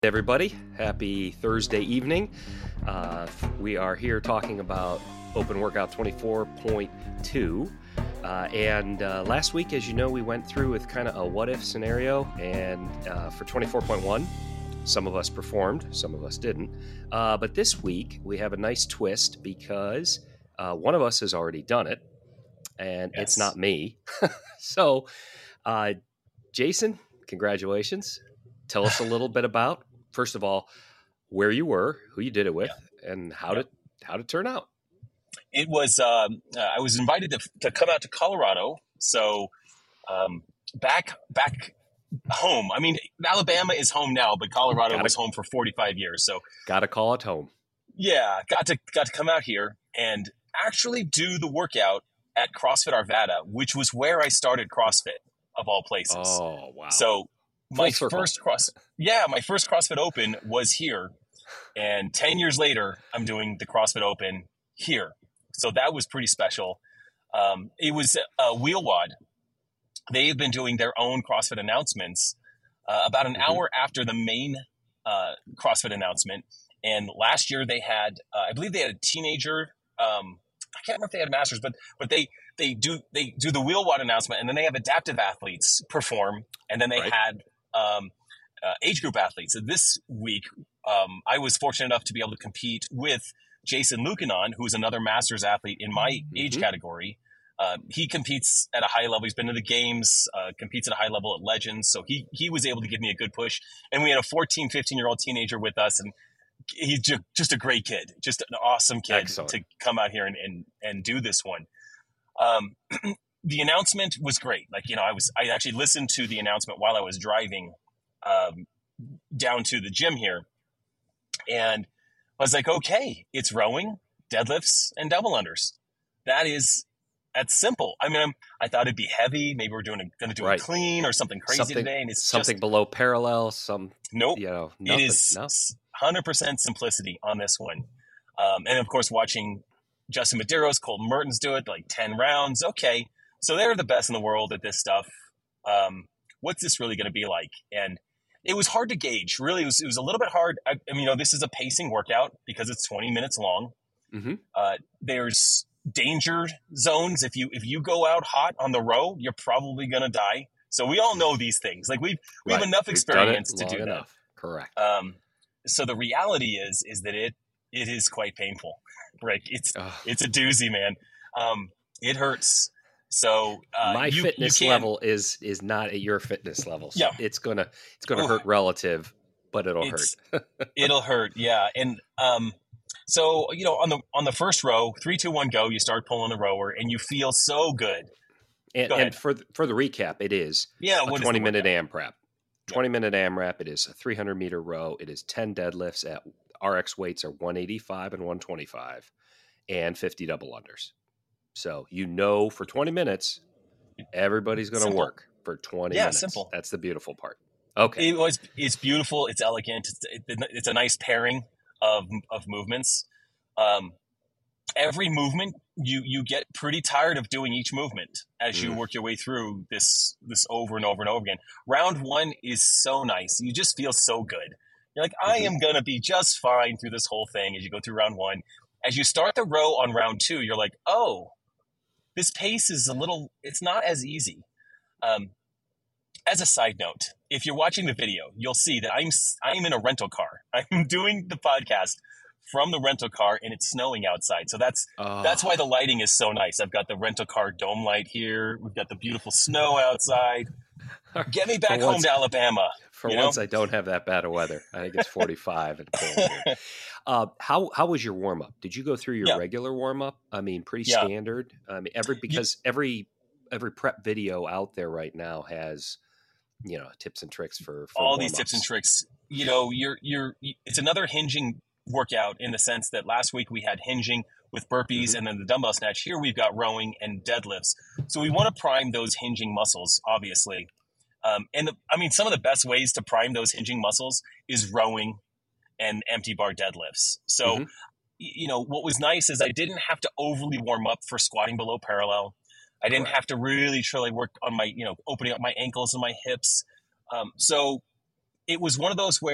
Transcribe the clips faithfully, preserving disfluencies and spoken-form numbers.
Everybody, happy Thursday evening. Uh, we are here talking about Open Workout twenty-four point two. Uh, and uh, last week, as you know, we went through with kind of a what-if scenario. And uh, for twenty-four point one, some of us performed, some of us didn't. Uh, but this week, we have a nice twist because uh, one of us has already done it, and Yes. it's not me. so, uh, Jason, congratulations. Tell us a little bit about, first of all, where you were, who you did it with, yeah. and how yeah. did how did it turn out? It was um, uh, I was invited to to come out to Colorado. So um, back back home. I mean, Alabama is home now, but Colorado gotta, was home for forty-five years. So got to call it home. Yeah, got to got to come out here and actually do the workout at CrossFit Arvada, which was where I started CrossFit of all places. Oh wow! So. My first cross, yeah, my first CrossFit Open was here, and ten years later, I'm doing the CrossFit Open here. So that was pretty special. Um, it was uh, Wheelwad. They've been doing their own CrossFit announcements uh, about an mm-hmm. hour after the main uh, CrossFit announcement. And last year they had, uh, I believe they had a teenager. Um, I can't remember if they had masters, but but they they do they do the Wheelwad announcement, and then they have adaptive athletes perform, and then they right. had. Um, uh, age group athletes. So this week, um, I was fortunate enough to be able to compete with Jason Lucanon, who's another masters athlete in my mm-hmm. age category. Uh, he competes at a high level. He's been to the games, uh, competes at a high level at Legends. So he he was able to give me a good push. And we had a fourteen, fifteen-year-old teenager with us, and he's just, just a great kid, just an awesome kid Excellent. to come out here and, and, and do this one. Um, The announcement was great. Like, you know, I was, I actually listened to the announcement while I was driving um, down to the gym here. And I was like, okay, it's rowing, deadlifts, and double unders. That is, that's simple. I mean, I'm, I thought it'd be heavy. Maybe we're doing going to do right. a clean or something crazy something, today. And it's something just, below parallel. Some, nope. You know, nothing, it is no. one hundred percent simplicity on this one. Um, and of course, watching Justin Medeiros, Cole Mertens do it, like ten rounds. Okay. So they're the best in the world at this stuff. Um, what's this really going to be like? And it was hard to gauge. Really, it was, it was a little bit hard. I, I mean, you know, this is a pacing workout because it's twenty minutes long. Mm-hmm. Uh, there's danger zones. If you if you go out hot on the row, you're probably going to die. So we all know these things. Like we've we right. have enough experience to do enough. that. Correct. Um, so the reality is is that it it is quite painful. Right? It's Ugh. it's a doozy, man. Um, it hurts. So uh, my you, fitness you level is is not at your fitness level. So yeah. it's gonna it's gonna hurt relative, but it'll it's, hurt. It'll hurt, yeah. And um, so you know, on the on the first row, three, two, one, go. You start pulling the rower, and you feel so good. And, and for the, for the recap, it is yeah, a twenty minute AMRAP. Twenty yeah. minute AMRAP. It is a three hundred meter row. It is ten deadlifts at R X weights are one eighty-five and one twenty-five, and fifty double unders. So, you know, for twenty minutes, everybody's going to work for twenty yeah, minutes. Simple. That's the beautiful part. Okay. It was, it's beautiful. It's elegant. It's, it, it's a nice pairing of, of movements. Um, every movement, you, you get pretty tired of doing each movement as mm. you work your way through this, this over and over and over again. Round one is so nice. You just feel so good. You're like, mm-hmm. I am going to be just fine through this whole thing as you go through round one. As you start the row on round two, you're like, oh, this pace is a little, it's not as easy. Um, as a side note, if you're watching the video, you'll see that I'm, I'm in a rental car. I'm doing the podcast from the rental car and it's snowing outside. So that's, oh. that's why the lighting is so nice. I've got the rental car dome light here. We've got the beautiful snow outside. Get me back once, home to Alabama. For once, know? I don't have that bad of weather. I think it's forty-five and cold here. Uh, how how was your warm up? Did you go through your yeah. regular warm up? I mean, pretty yeah. standard. I mean, every because yeah. every every prep video out there right now has, you know, tips and tricks for, for all warm-ups. These tips and tricks. You know, you're you're it's another hinging workout in the sense that last week we had hinging with burpees mm-hmm. and then the dumbbell snatch. Here we've got rowing and deadlifts. So we want to prime those hinging muscles, obviously. Um, and the, I mean, some of the best ways to prime those hinging muscles is rowing and empty bar deadlifts. So, mm-hmm. you know, what was nice is I didn't have to overly warm up for squatting below parallel. I didn't Correct. have to really truly work on my, you know, opening up my ankles and my hips. Um, so it was one of those where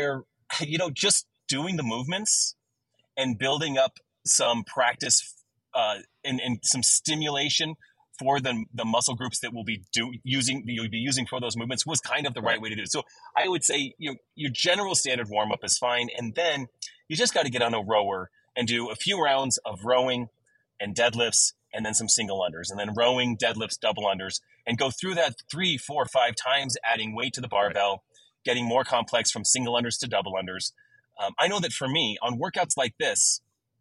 you know, just doing the movements and building up some practice uh, and, and some stimulation for the, the muscle groups that will be do, using you'll be using for those movements was kind of the right way to do it. So I would say you know, your general standard warm up is fine, and then you just got to get on a rower and do a few rounds of rowing and deadlifts, and then some single unders, and then rowing, deadlifts, double unders, and go through that three, four, five times, adding weight to the barbell, right. Getting more complex from single unders to double unders. Um, I know that for me, on workouts like this,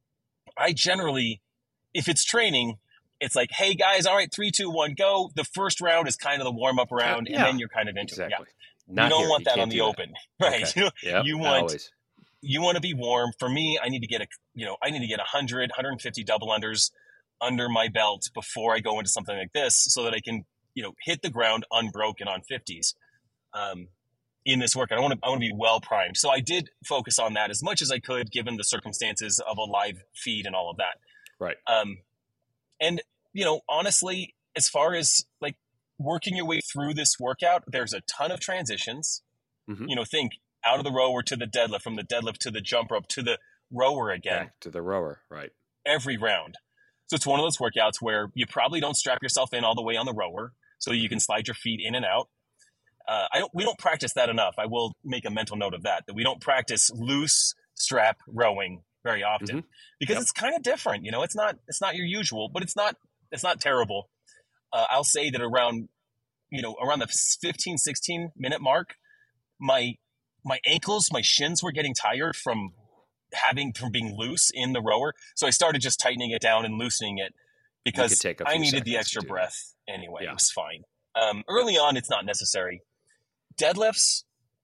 I generally, if it's training, it's like, hey guys, all right, three, two, one, go. The first round is kind of the warm up round, yeah. and then you're kind of into exactly. it. Yeah. Not you don't here. want you that on the that. open, right? Okay. You, yep. you want Always. you want to be warm. For me, I need to get a you know I need to get one hundred, one hundred fifty double unders under my belt before I go into something like this, so that I can you know hit the ground unbroken on fifties. Um, in this workout, I want to I want to be well primed. So I did focus on that as much as I could, given the circumstances of a live feed and all of that. Right. Um, and you know, honestly, as far as like working your way through this workout, there's a ton of transitions. Mm-hmm. You know, think out of the rower to the deadlift, from the deadlift to the jump rope to the rower again. Back to the rower, right. Every round. So it's one of those workouts where you probably don't strap yourself in all the way on the rower, so you can slide your feet in and out. Uh, I don't. We don't practice that enough. I will make a mental note of that, that we don't practice loose strap rowing very often, mm-hmm. because yep. it's kind of different. You know, it's not it's not your usual, but it's not it's not terrible. Uh, I'll say that around, you know, around the fifteen, sixteen minute mark, my my ankles, my shins were getting tired from having from being loose in the rower. So I started just tightening it down and loosening it, because I needed the extra breath anyway. Yeah. It was fine. Um, early on, it's not necessary. Deadlifts,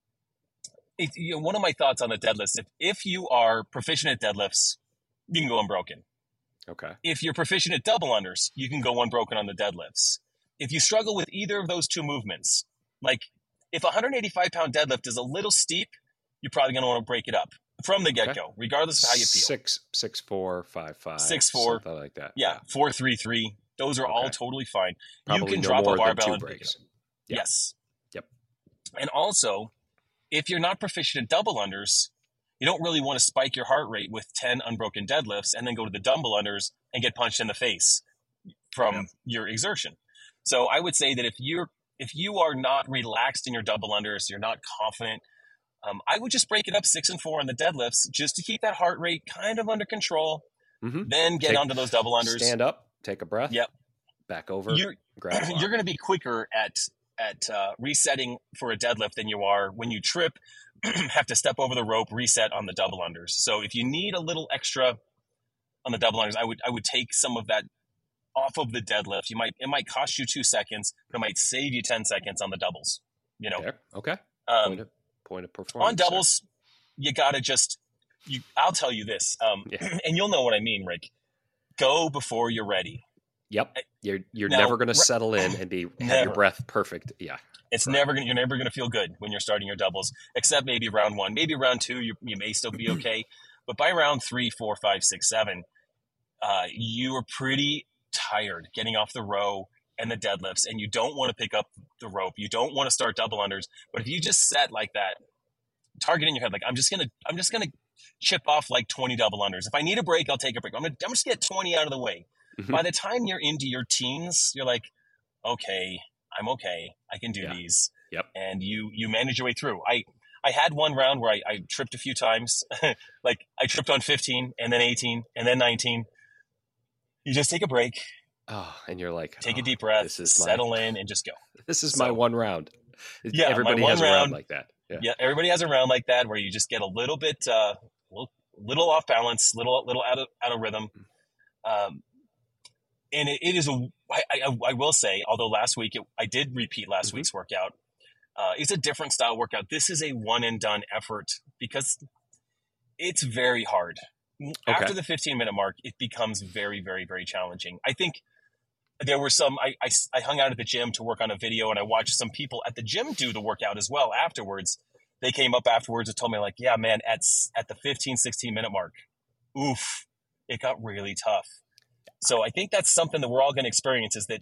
it, you know, one of my thoughts on the deadlifts, if, if you are proficient at deadlifts, you can go unbroken. Okay. If you're proficient at double unders, you can go unbroken on the deadlifts. If you struggle with either of those two movements, like if a one hundred eighty-five pound deadlift is a little steep, you're probably going to want to break it up from the get-go, okay. regardless of how you feel. Six, six, four, five, five, six, four, something like that. Yeah, yeah. four, three, three. Those are okay. all totally fine. Probably you can no drop more a barbell than two and breaks. pick it up. Yep. Yes. Yep. And also, if you're not proficient at double unders, you don't really want to spike your heart rate with ten unbroken deadlifts and then go to the double unders and get punched in the face from yep. your exertion. So I would say that if you're if you are not relaxed in your double unders, you're not confident, um, I would just break it up six and four on the deadlifts just to keep that heart rate kind of under control. Mm-hmm. Then get take, onto those double unders. Stand up, take a breath. Yep. Back over. You're, you're going to be quicker at at uh, resetting for a deadlift than you are when you trip, have to step over the rope, reset on the double unders. So if you need a little extra on the double unders, I would I would take some of that off of the deadlift. You might it might cost you two seconds, but it might save you ten seconds on the doubles. You know. There. Okay. Um, point, of, point of performance. On doubles, there. you gotta just you. I'll tell you this, um, yeah. and you'll know what I mean, Rick. Go before you're ready. Yep. You're you're now, never going to settle in and be have never. your breath perfect. Yeah. It's right. never going you're never going to feel good when you're starting your doubles, except maybe round one, maybe round two, you, you may still be okay. But by round three, four, five, six, seven, uh, you are pretty tired getting off the row and the deadlifts, and you don't want to pick up the rope. You don't want to start double unders. But if you just set like that, target in your head, like I'm just going to, I'm just going to chip off like twenty double unders. If I need a break, I'll take a break. I'm going to, I'm just get twenty out of the way. Mm-hmm. By the time you're into your teens, you're like, okay, I'm okay. I can do yeah. these. Yep. And you, you manage your way through. I, I had one round where I, I tripped a few times. Like I tripped on fifteen and then eighteen and then nineteen. You just take a break. Oh, and you're like, take oh, a deep breath, this is settle my, in and just go. This is so, my one round. Yeah. Everybody my one has round, a round like that. Yeah. yeah. Everybody has a round like that where you just get a little bit, uh, little, little off balance, little, little out of, out of rhythm. Um, And it, it is a, I, I, I will say, although last week, it, I did repeat last mm-hmm. week's workout. Uh, it's a different style workout. This is a one and done effort because it's very hard. Okay. After the fifteen minute mark, it becomes very, very, very challenging. I think there were some, I, I, I hung out at the gym to work on a video and I watched some people at the gym do the workout as well afterwards. They came up afterwards and told me like, yeah, man, at, at the fifteen, sixteen minute mark, oof, it got really tough. So I think that's something that we're all going to experience is that,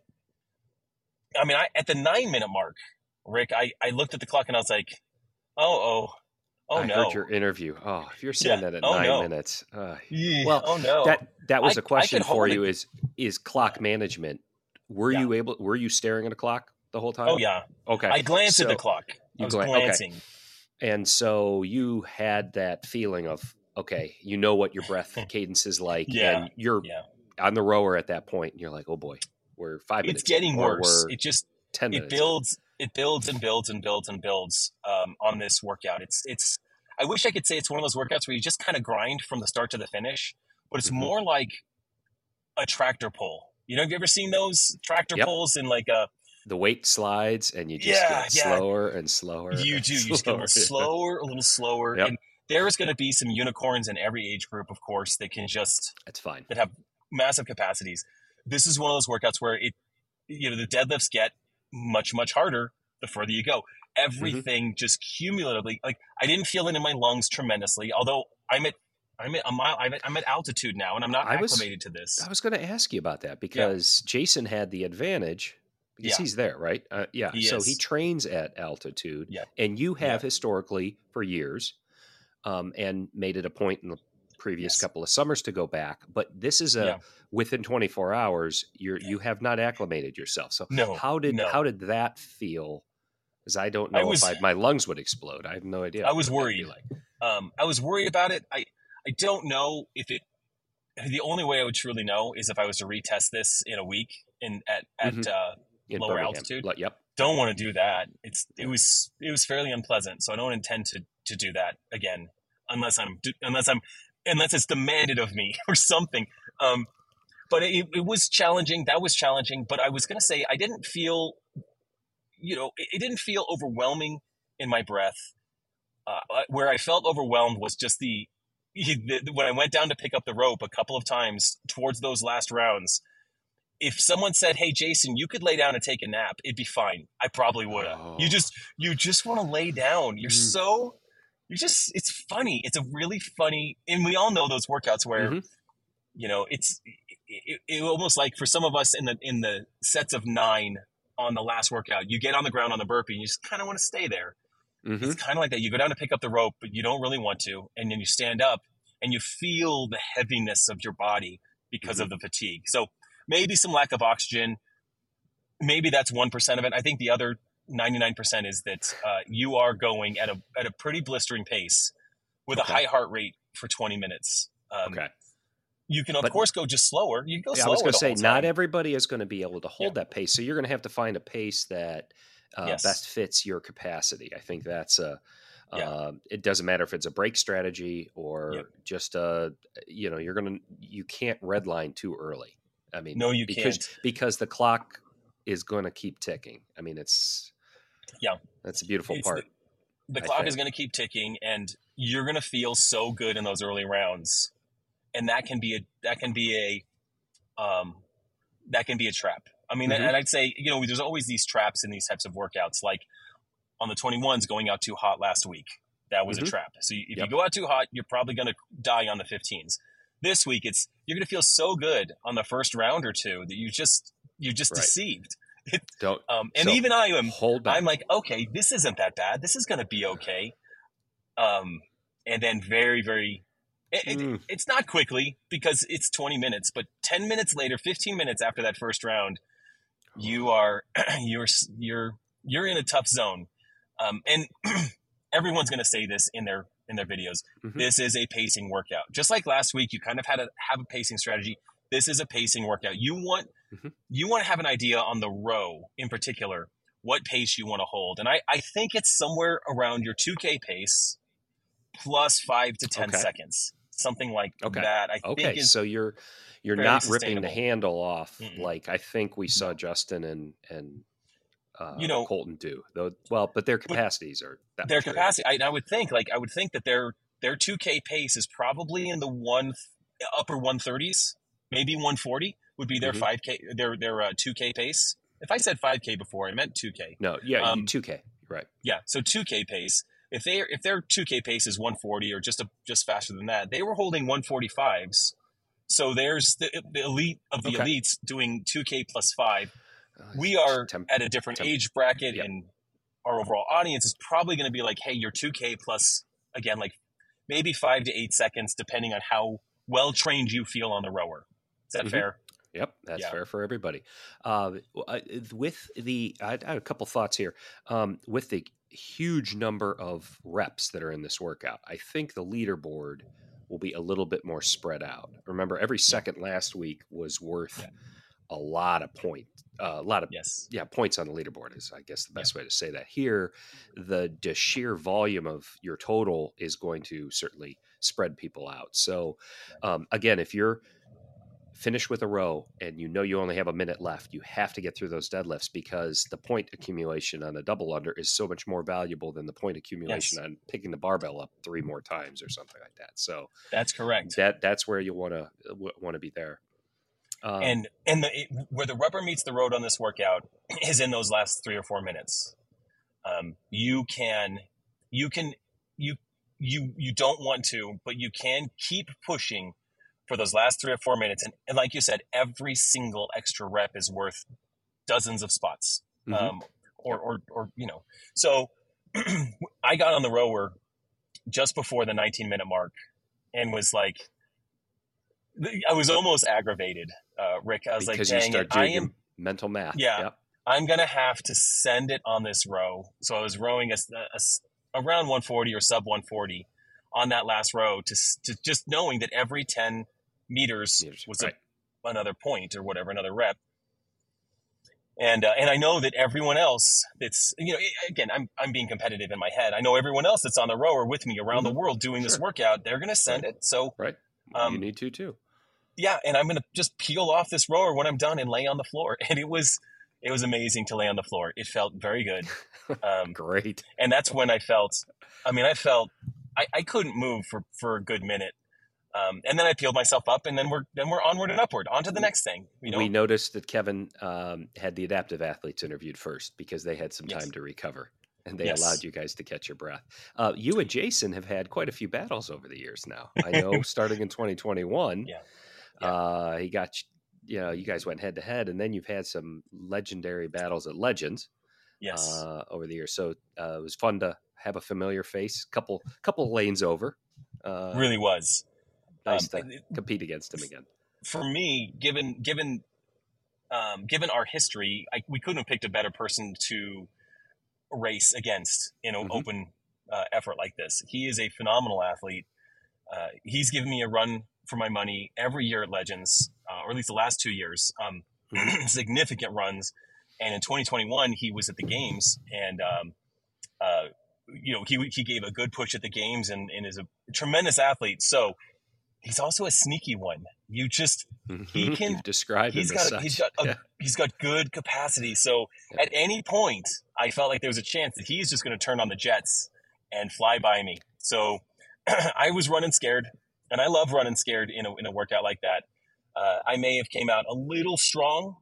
I mean, I, at the nine minute mark, Rick, I, I looked at the clock and I was like, oh, oh, Oh I no. heard your interview. Oh, if you're saying yeah. that at oh, nine no. minutes. Uh, yeah. Well, oh no. That that was I, a question for you: it. is is clock yeah. management? Were yeah. you able? Were you staring at a clock the whole time? Oh yeah. Okay. I glanced so at the clock. I was gla- glancing. Okay. And so you had that feeling of, okay, you know what your breath cadence is like, yeah. and you're yeah. on the rower at that point, and you're like, oh boy, we're five minutes. It's getting in, worse. It just ten it minutes. builds. In. It builds and builds and builds and builds um, on this workout. It's it's. I wish I could say it's one of those workouts where you just kind of grind from the start to the finish, but it's mm-hmm. more like a tractor pull. You know, have you ever seen those tractor yep. pulls in like a the weight slides and you just yeah, get yeah. slower and slower? You and do. Slower. You just go a little slower, a little slower. Yep. And there is going to be some unicorns in every age group, of course, that can just that's fine. That have massive capacities. This is one of those workouts where it, you know, the deadlifts get much, much harder the further you go. Everything mm-hmm. just cumulatively, like I didn't feel it in my lungs tremendously, although I'm at I'm at a mile, I'm at, I'm at altitude now, and I'm not I was, acclimated to this. I was going to ask you about that because yeah. Jason had the advantage because yeah. he's there, right? Uh, yeah. He so is. he trains at altitude, yeah. and you have yeah. historically for years, um, and made it a point in the previous yes. couple of summers to go back. But this is a yeah. within twenty-four hours, you're you have not acclimated yourself. So no, how did no. how did that feel? Because I don't know I was, if I, my lungs would explode. I have no idea. I was worried. Like. Um, I was worried about it. I, I don't know if it. The only way I would truly know is if I was to retest this in a week in at at mm-hmm. uh, in lower Birmingham. altitude. Like, yep. Don't want to do that. It's it was it was fairly unpleasant. So I don't intend to to do that again unless I'm unless I'm unless it's demanded of me or something. Um, but it, it was challenging. That was challenging. But I was going to say I didn't feel. You know, it, it didn't feel overwhelming in my breath. Uh, where I felt overwhelmed was just the, the when I went down to pick up the rope a couple of times towards those last rounds. If someone said, "Hey, Jason, you could lay down and take a nap," it'd be fine. I probably would have. Oh. You just you just want to lay down. You're mm. so you're just. It's funny. It's a really funny, and we all know those workouts where, mm-hmm. you know, it's it, it almost like for some of us in the in the sets of nine. On the last workout, you get on the ground on the burpee and you just kind of want to stay there. Mm-hmm. It's kind of like that. You go down to pick up the rope, but you don't really want to. And then you stand up and you feel the heaviness of your body because mm-hmm. of the fatigue. So maybe some lack of oxygen. Maybe that's one percent of it. I think the other ninety-nine percent is that uh, you are going at a, at a pretty blistering pace with okay. a high heart rate for twenty minutes. Um, okay. You can, of but, course, go just slower. You can go yeah, slower. I was going to say, time. not everybody is going to be able to hold yeah. that pace. So you're going to have to find a pace that uh, yes. best fits your capacity. I think that's a, yeah. uh, it doesn't matter if it's a break strategy or yep. just a, you know, you're going to, you can't redline too early. I mean, no, you because, can't. Because the clock is going to keep ticking. I mean, it's, yeah, that's a beautiful it's part. The, the clock is going to keep ticking and you're going to feel so good in those early rounds. And that can be a that can be a um, that can be a trap. I mean, mm-hmm. and I'd say you know there's always these traps in these types of workouts. Like on the twenty-ones, going out too hot last week, that was mm-hmm. a trap. So if yep. you go out too hot, you're probably going to die on the fifteens. This week, it's you're going to feel so good on the first round or two that you just you're just right. deceived. Don't. Um, and so even I am. Hold back. I'm like, okay, this isn't that bad. This is going to be okay. Um, and then very very. It, mm. it, it's not quickly because it's twenty minutes, but ten minutes later, fifteen minutes after that first round, you are you're you're you're in a tough zone, um, and everyone's going to say this in their in their videos. Mm-hmm. This is a pacing workout, just like last week. You kind of had to have a pacing strategy. This is a pacing workout. You want mm-hmm. you want to have an idea on the row in particular what pace you want to hold, and I I think it's somewhere around your two K pace plus five to ten okay. seconds. Something like okay. that. I okay. think is so you're you're not ripping the sustainable. handle off Mm-mm. like I think we saw Justin and and uh, you know Colton do. Though, well, but their capacities are that their much capacity. I, I would think like I would think that their their two K pace is probably in the one upper one thirties, maybe one forty would be their mm-hmm. five K their their uh, two K pace. If I said five K before, I meant two K. No, yeah, um, two K, right? Yeah, so two K pace. If they if their two K pace is one forty or just a, just faster than that, they were holding one forty-fives. So there's the, the elite of the okay. elites doing two K plus five. Uh, we are temp- temp- at a different temp- age bracket, yep. and our overall audience is probably going to be like, "Hey, you're two K plus again, like maybe five to eight seconds, depending on how well trained you feel on the rower. Is that mm-hmm. fair? Yep, that's yeah. fair for everybody. Uh, with the, I had a couple thoughts here. Um, with the huge number of reps that are in this workout, I think the leaderboard will be a little bit more spread out. Remember, every second yeah. last week was worth yeah. a lot of points. Uh, a lot of yes. yeah points on the leaderboard is, I guess, the best yeah. way to say that. Here, the, the sheer volume of your total is going to certainly spread people out. So, um, again, if you're finish with a row and you know you only have a minute left, you have to get through those deadlifts, because the point accumulation on a double under is so much more valuable than the point accumulation yes. on picking the barbell up three more times or something like that. So that's correct. That that's where you want to want to be there. Um, and and the, it, where the rubber meets the road on this workout is in those last three or four minutes. Um, you can you can you you you don't want to, but you can keep pushing for those last three or four minutes. And, and like you said, every single extra rep is worth dozens of spots. Mm-hmm. Um, or, or, or, you know, so I got on the rower just before the nineteen minute mark and was like, I was almost aggravated, uh, Rick. I was because like, dang it, I am mental math. Yeah. Yep. I'm going to have to send it on this row. So I was rowing a, a, around one forty or sub one forty on that last row to, to just knowing that every ten meters was right. a, another point or whatever, another rep. And, uh, and I know that everyone else that's, you know, again, I'm, I'm being competitive in my head. I know everyone else that's on the rower with me around mm-hmm. the world doing sure. this workout, they're going to send right. it. So, right. Um, you need to too. Yeah. And I'm going to just peel off this rower when I'm done and lay on the floor. And it was, it was amazing to lay on the floor. It felt very good. Um, Great. And that's when I felt, I mean, I felt, I, I couldn't move for, for a good minute. Um, and then I peeled myself up, and then we're then we're onward and upward, on to the next thing. You know? We noticed that Kevin um, had the adaptive athletes interviewed first because they had some time yes. to recover, and they yes. allowed you guys to catch your breath. Uh, you and Jason have had quite a few battles over the years now. I know, starting in twenty twenty-one, yeah. Yeah. Uh, he got you know you guys went head to head, and then you've had some legendary battles at Legends. Yes, uh, over the years. So uh, it was fun to have a familiar face, couple couple lanes over. Uh, really was. Nice um, to compete against him again. For me, given given um, given our history, I, we couldn't have picked a better person to race against in an mm-hmm. open uh, effort like this. He is a phenomenal athlete. Uh, he's given me a run for my money every year at Legends, uh, or at least the last two years, um, mm-hmm. significant runs. And in twenty twenty-one, he was at the games, and um, uh, you know he he gave a good push at the games, and, and is a tremendous athlete. So. He's also a sneaky one. You just he can You've described he's him got as a, such. he's got a, yeah. he's got good capacity. So yeah. at any point, I felt like there was a chance that he's just going to turn on the jets and fly by me. So I was running scared, and I love running scared in a in a workout like that. Uh, I may have came out a little strong.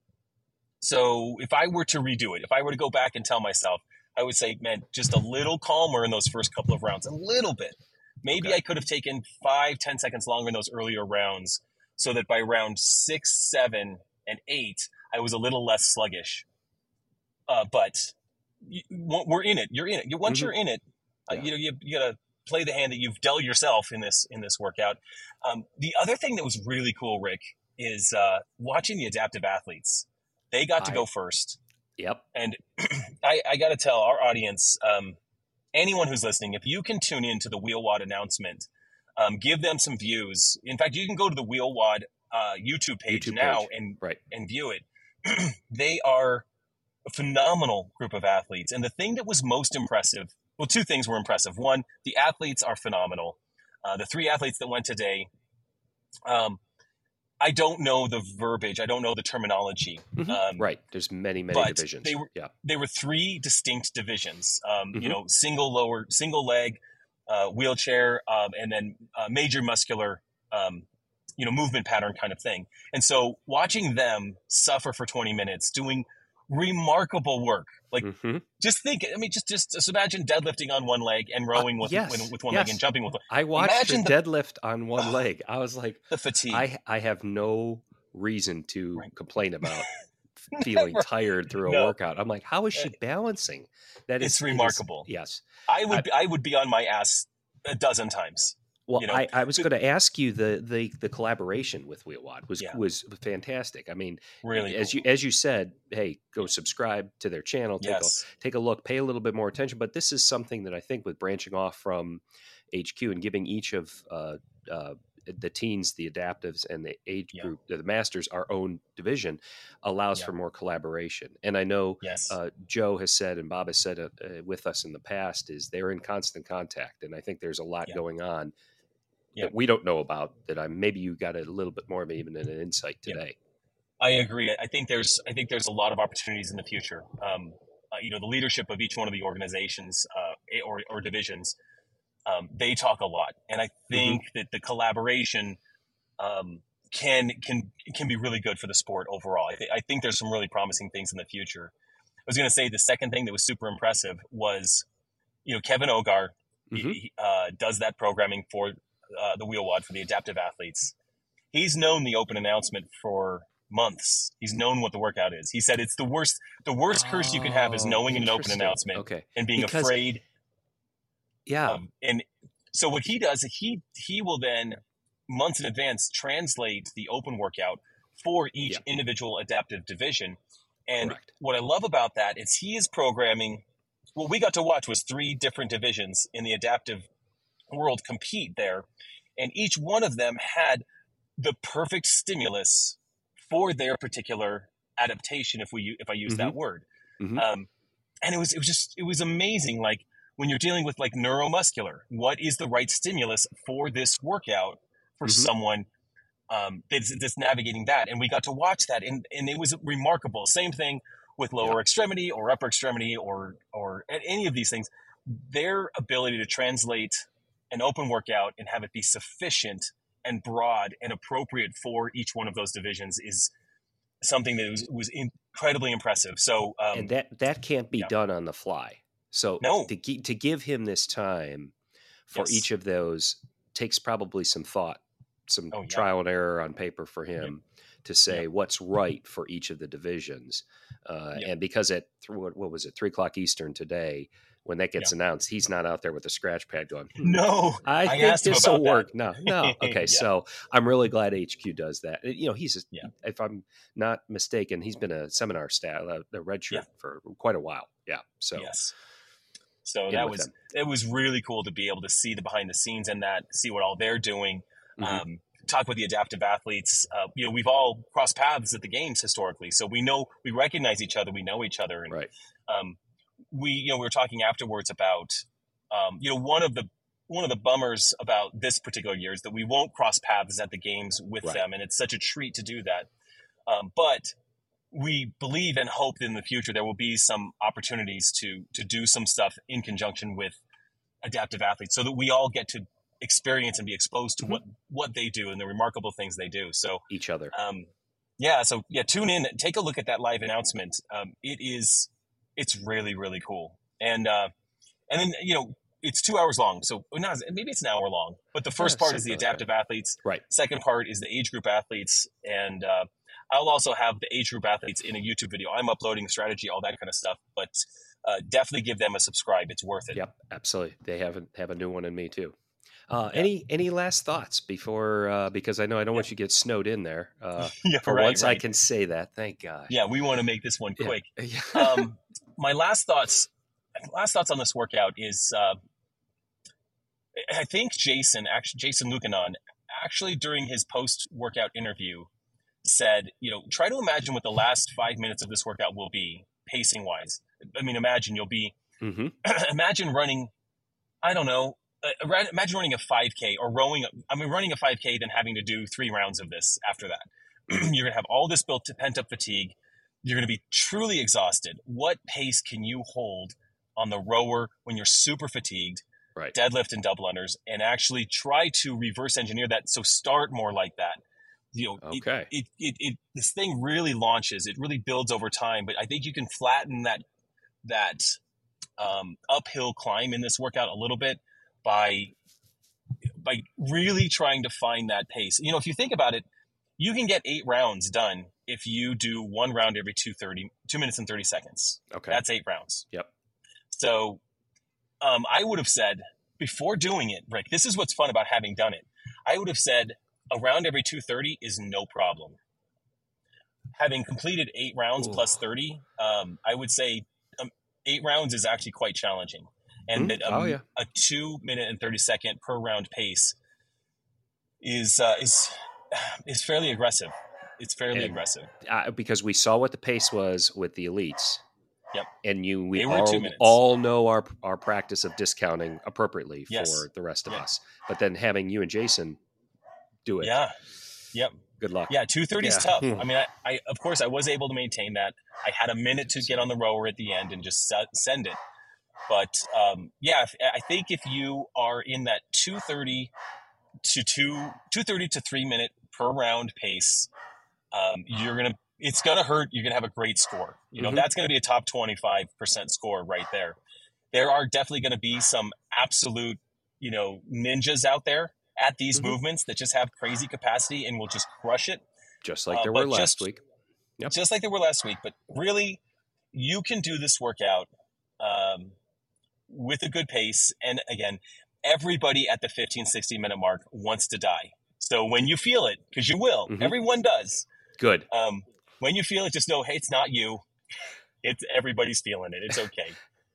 So if I were to redo it, if I were to go back and tell myself, I would say, man, just a little calmer in those first couple of rounds, a little bit. Maybe okay. I could have taken five, ten seconds longer in those earlier rounds so that by round six, seven, and eight, I was a little less sluggish. Uh, but you, we're in it. You're in it. Once mm-hmm. you're in it, uh, yeah. you know, you, you got to play the hand that you've dealt yourself in this in this workout. Um, the other thing that was really cool, Rick, is uh, watching the adaptive athletes. They got to I, go first. Yep. And I, I got to tell our audience, um, anyone who's listening, if you can tune in to the WheelWOD announcement, um, give them some views. In fact, you can go to the WheelWOD uh, YouTube page YouTube now page. and right. and view it. They are a phenomenal group of athletes. And the thing that was most impressive, well, two things were impressive. One, the athletes are phenomenal. Uh, the three athletes that went today, um, I don't know the verbiage. I don't know the terminology. Mm-hmm. Um, right. There's many, many divisions. They were, yeah. they were three distinct divisions, um, mm-hmm. you know, single lower, single leg, uh, wheelchair, um, and then uh, major muscular, um, you know, movement pattern kind of thing. And so watching them suffer for twenty minutes, doing remarkable work, like mm-hmm. just think, I mean, just, just, just imagine deadlifting on one leg and rowing uh, with, yes. with, with one yes. leg and jumping with one. I watched imagine the, the deadlift on one leg. I was like, the fatigue. I, I have no reason to right. complain about feeling tired through a no. workout. I'm like, how is she balancing? That is it's remarkable. Is, yes. I would, I, I would be on my ass a dozen times. Well, you know, I, I was going to ask you the, the the collaboration with Wheelwad was yeah. was fantastic. I mean, really as cool. you as you said, hey, go subscribe to their channel, take yes. a take a look, pay a little bit more attention. But this is something that I think with branching off from H Q and giving each of uh, uh, the teens, the adaptives, and the age Yeah. group, the masters, our own division, allows Yeah. for more collaboration. And I know Yes. uh, Joe has said, and Bob has said uh, uh, with us in the past, is they're in constant contact, and I think there's a lot Yeah. going on Yeah. that we don't know about that I maybe you got a little bit more of even an insight today. Yeah. I agree. I think there's I think there's a lot of opportunities in the future. Um, uh, you know, the leadership of each one of the organizations uh, or, or divisions, um, they talk a lot, and I think mm-hmm. that the collaboration um, can can can be really good for the sport overall. I, th- I think there's some really promising things in the future. I was going to say the second thing that was super impressive was, you know, Kevin Ogar mm-hmm. he, uh, does that programming for uh, the Wheelwad for the adaptive athletes. He's known the open announcement for months. He's known what the workout is. He said it's the worst. The worst oh, curse you can have is knowing an open announcement okay. and being because, afraid. Yeah. Um, and so what he does, he he will then months in advance translate the open workout for each yeah. individual adaptive division. And Correct. What I love about that is he is programming. What we got to watch was three different divisions in the adaptive world compete there, and each one of them had the perfect stimulus for their particular adaptation. If we if I use mm-hmm. that word, mm-hmm. um, and it was it was just it was amazing. Like when you're dealing with like neuromuscular, what is the right stimulus for this workout for mm-hmm. someone um, that's, that's navigating that? And we got to watch that, and and it was remarkable. Same thing with lower yeah. extremity or upper extremity or or any of these things. Their ability to translate an open workout and have it be sufficient and broad and appropriate for each one of those divisions is something that was, was incredibly impressive. So, um, and that, that can't be yeah. done on the fly. So no. to, to give him this time for yes. each of those takes probably some thought, some oh, yeah. trial and error on paper for him yeah. to say yeah. what's right for each of the divisions. Uh, yeah. And because at th- what, what was it, three o'clock Eastern today, when that gets yeah. announced, he's not out there with a scratch pad going, hmm, no, I, I think this will work. That. No, no. Okay. yeah. So I'm really glad H Q does that. You know, he's, a, yeah. if I'm not mistaken, he's been a seminar staff, a red shirt yeah. for quite a while. Yeah. So, yes. So that was, them. It was really cool to be able to see the behind the scenes in that, see what all they're doing. Mm-hmm. Um, talk with the adaptive athletes. Uh, you know, we've all crossed paths at the games historically. So we know, we recognize each other. We know each other. And, right. Um, we, you know, we were talking afterwards about, um, you know, one of the, one of the bummers about this particular year is that we won't cross paths at the games with right. them. And it's such a treat to do that. Um, but we believe and hope that in the future there will be some opportunities to, to do some stuff in conjunction with adaptive athletes so that we all get to experience and be exposed to mm-hmm. what, what they do and the remarkable things they do. So each other. Um, yeah. So yeah, tune in, take a look at that live announcement. Um, it is, it's really, really cool. And, uh, and then, you know, it's two hours long. So not, maybe it's an hour long, but the first yeah, part is the adaptive like athletes. Right. Second part is the age group athletes. And, uh, I'll also have the age group athletes in a YouTube video. I'm uploading strategy, all that kind of stuff, but, uh, definitely give them a subscribe. It's worth it. Yep. Absolutely. They have a, have a new one in me too. Uh, yeah. Any any last thoughts before, uh, because I know I don't yeah. want you to get snowed in there. Uh, yeah, for right, once right. I can say that. Thank God. Yeah, we want to make this one quick. Yeah. um, my last thoughts, last thoughts on this workout is, uh, I think Jason, actually Jason Lucanon, actually during his post-workout interview said, you know, try to imagine what the last five minutes of this workout will be pacing-wise. I mean, imagine you'll be, mm-hmm. imagine running, I don't know, Uh, imagine running a five K or rowing. I mean, running a five K, then having to do three rounds of this after that. You're going to have all this built to pent up fatigue. You're going to be truly exhausted. What pace can you hold on the rower when you're super fatigued, right. deadlift and double unders, and actually try to reverse engineer that? So start more like that. You know, okay. it, it, it, it, this thing really launches. It really builds over time, but I think you can flatten that, that um, uphill climb in this workout a little bit by by really trying to find that pace. You know, if you think about it, you can get eight rounds done if you do one round every two thirty, two minutes and thirty seconds. Okay. That's eight rounds. Yep. So um, I would have said before doing it, Rick, this is what's fun about having done it. I would have said a round every two thirty is no problem. Having completed eight rounds Ooh. plus thirty, um, I would say um, eight rounds is actually quite challenging. And mm-hmm. that, um, oh, yeah. a two minute and thirty second per round pace is uh, is is fairly aggressive. It's fairly and, aggressive uh, because we saw what the pace was with the elites. Yep. And you, we all, all know our our practice of discounting appropriately yes. for the rest of yes. us. But then having you and Jason do it. Yeah. Yep. Good luck. Yeah. two thirty is yeah. tough. Hmm. I mean, I, I, of course, I was able to maintain that. I had a minute to get on the rower at the end and just send it. But um, yeah, I think if you are in that two thirty to two, two thirty to three minute per round pace, um, you're going to, it's going to hurt. You're going to have a great score. You know, mm-hmm. that's going to be a top twenty-five percent score right there. There are definitely going to be some absolute, you know, ninjas out there at these mm-hmm. movements that just have crazy capacity and will just crush it. Just like there uh, were last just, week. Yep. Just like there were last week. But really, you can do this workout um, with a good pace. And again, everybody at the fifteen, sixteen minute mark wants to die. So when you feel it, because you will, mm-hmm. everyone does. Good. Um, when you feel it, just know, hey, it's not you. It's everybody's feeling it. It's okay.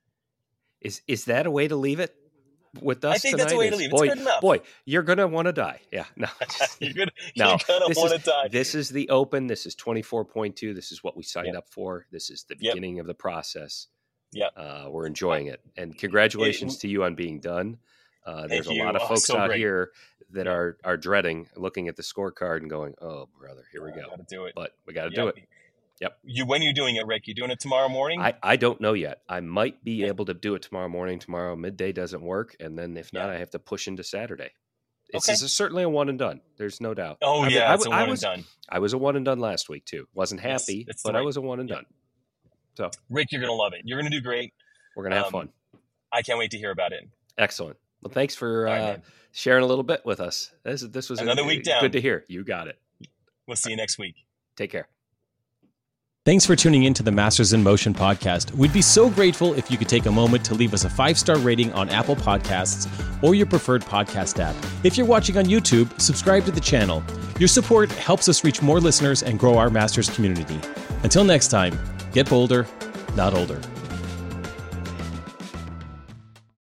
Is is that a way to leave it with us I think tonight? that's a way to leave it. It's boy, good enough. Boy, you're going to want to die. Yeah. No. you're going no, to want to die. This is the open. This is twenty-four point two. This is what we signed yep. up for. This is the beginning yep. of the process. Yeah. Uh, we're enjoying it. And congratulations it, to you on being done. Uh, there's a you. lot of oh, folks so out great. here that are are dreading looking at the scorecard and going, "Oh, brother, here we oh, go." Got to do it. But we got to yep. do it. Yep. You when are you doing it, Rick? You doing it tomorrow morning? I, I don't know yet. I might be able to do it tomorrow morning. Tomorrow midday doesn't work, and then if not, yeah. I have to push into Saturday. It's okay. a, certainly a one and done. There's no doubt. Oh I mean, yeah, I, it's a one I and was, done. I was a one and done last week too. Wasn't happy, yes, but right. I was a one and yep. done. So Rick, you're gonna love it. You're gonna do great. We're gonna have um, fun. I can't wait to hear about it. Excellent. Well, thanks for uh, right, sharing a little bit with us. This, this was another a, week down. Good to hear. You got it. We'll see you next week. Take care. Thanks for tuning in to the Masters in Motion podcast. We'd be so grateful if you could take a moment to leave us a five-star rating on Apple Podcasts or your preferred podcast app. If you're watching on YouTube, subscribe to the channel. Your support helps us reach more listeners and grow our Masters community. Until next time, get bolder, not older.